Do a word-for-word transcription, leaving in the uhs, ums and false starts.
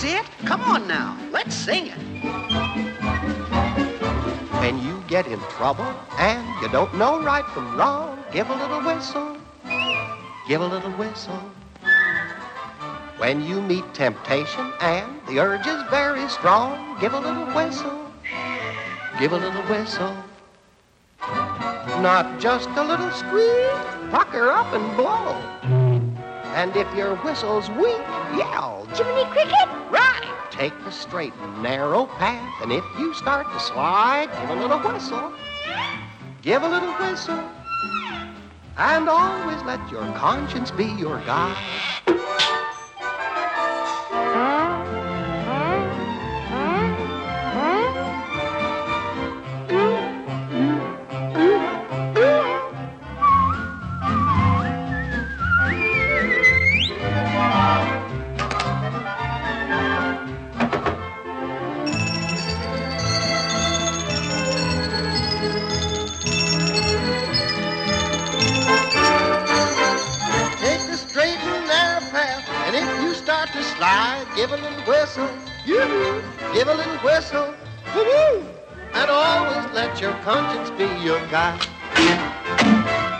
That's it. Come on now. Let's sing it. When you get in trouble and you don't know right from wrong, give a little whistle. Give a little whistle. When you meet temptation and the urge is very strong, give a little whistle. Give a little whistle. Not just a little squeak, pucker up and blow. And if your whistle's weak, yell, Jiminy Cricket! Right! Take the straight and narrow path, and if you start to slide, give a little whistle. Give a little whistle. And always let your conscience be your guide. To slide, give a little whistle, yoo-hoo, give a little whistle, woo-hoo, and always let your conscience be your guide.